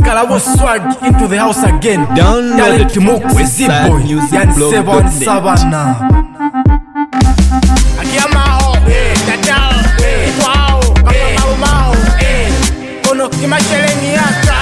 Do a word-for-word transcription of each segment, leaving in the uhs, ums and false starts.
Kalabo swag into the house again. Download it Talent Mook with Z-Boy Yan Seven Savannah. Akiamao, tatao, wow, kama mao, kono kimashelengi yaka,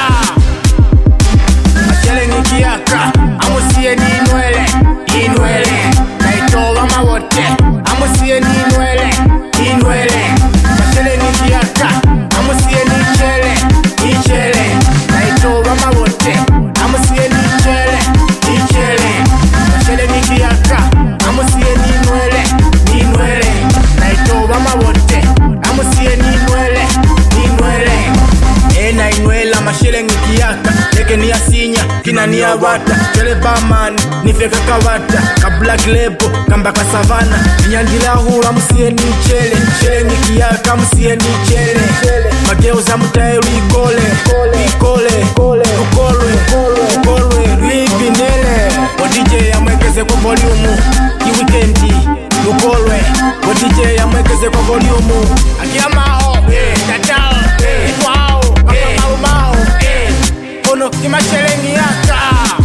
mashelengi kiyaka, amusiye ni nwele, inwele, naitoga mawote, amusiye ni nwele, inwele, mashelengi kiyaka, amusiye ni chele, ichele, naitoga mawote, amusiye ni chele, ichele, mashelengi kiyaka, amusiye ni nwele, inwele, naitoga mawote, amusiye ni nwele, inwele, ena inwela mashelengi kiyaka, leke ni asinya, kina ni abata, chele baman, nifeka kawata, ka black label, kamba ka savana, nyandila hula musiye ni chele, shelengi kiyaka musiye ni chele, mageuza mutae rigole, ikole, ukolwe, ukolwe, ribinele, o D J amwekeze kwa volume, ki weekendi, ukolwe, o D J amwekeze kwa volume, akiamao, tatao, wow, kama mao, kono kimashelengi yaka,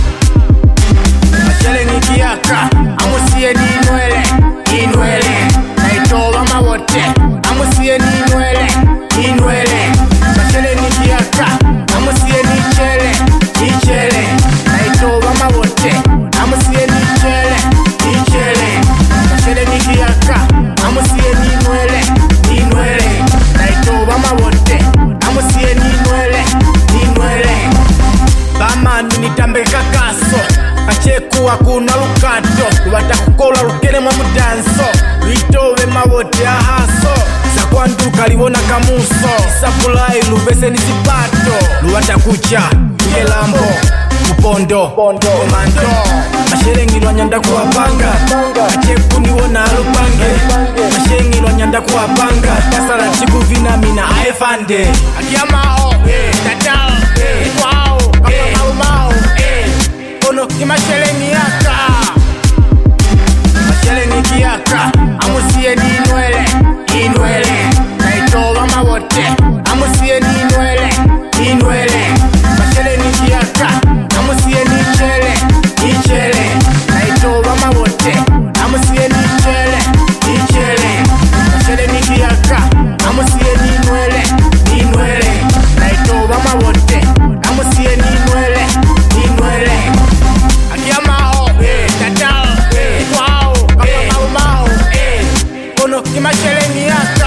mashelengi kiyaka, amusiye ni nwele, inwele, naitoga mawote, amusiye ni nwele, inwele, mashelengi kiyaka, amusiye ni chele, ichele, naitoga mawote, amusiye ni chele, ichele, mashelengi kiyaka, amusiye ni nwele, inwele, naitoga mawote, amusiye ni nwele, inwele. Bamani nitambe kakaso, achekuwa kuna lukato, lubata kukola lukene mwa mudanso, witowe mawote ahaso, sakwanduka libona kamuso, isapulai lubese nisipato, lubata kucha, ngelambo, mupondo, komando, mashelengi lwanyanda kuwapanga, acheku niwona alupange, mashelengi lwanyanda kuwapanga, tasala chikuvina mina aefande, akiamao, tatao, wow, kama mao, kono kimashelengi yaka, mashelengi kiyaka, amusiye ni nwele, inwele, naitoga mawote, amusiye ni nwele, inwele, mashelengi kiyaka, amusiye ni chele, ichele, naitoga mawote, amusiye ni chele, ichele, mashelengi kiyaka, amusiye ni nwele, inwele, naitoga mawote, amusiye ni nwele, inwele. Akiamao, tatao, wow, kama mao, kono kimashelengi yaka,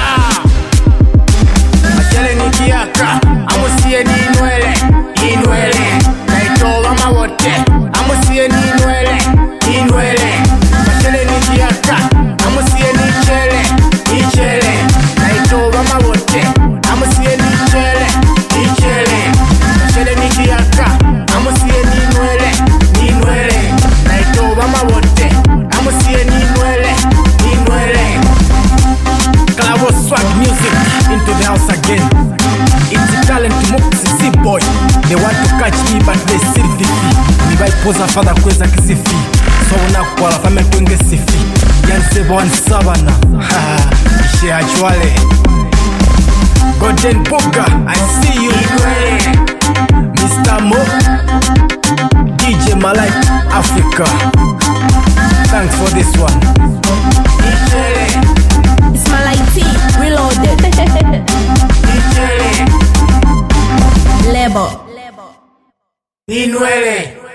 mashelengi kiyaka, amusiye ni nwele, inwele, naitoga mawote, amusiye ni nwele, inwele, mashelengi kiyaka, amusiye ni chele, ichele, naitoga mawote, amusiye ni chele, ichele, mashelengi kiyaka, amusiye ni nwele, inwele, naitoga mawote, amusiye ni nwele, inwele. Kalabo swag music into the house again. It's Talent Mook Z-Boy. They want to catch me but they still fifi. Mi vai posa fada kweza kisifi. So una kwa la fame twenge sifi. Yan Seven Savannah. Haha, ishe achwale. Golden Booker, I see you. Mister Mo, D J Malay, Africa. Thanks for this one. It's Malay T, reloaded. Ichele, Label. Inwele.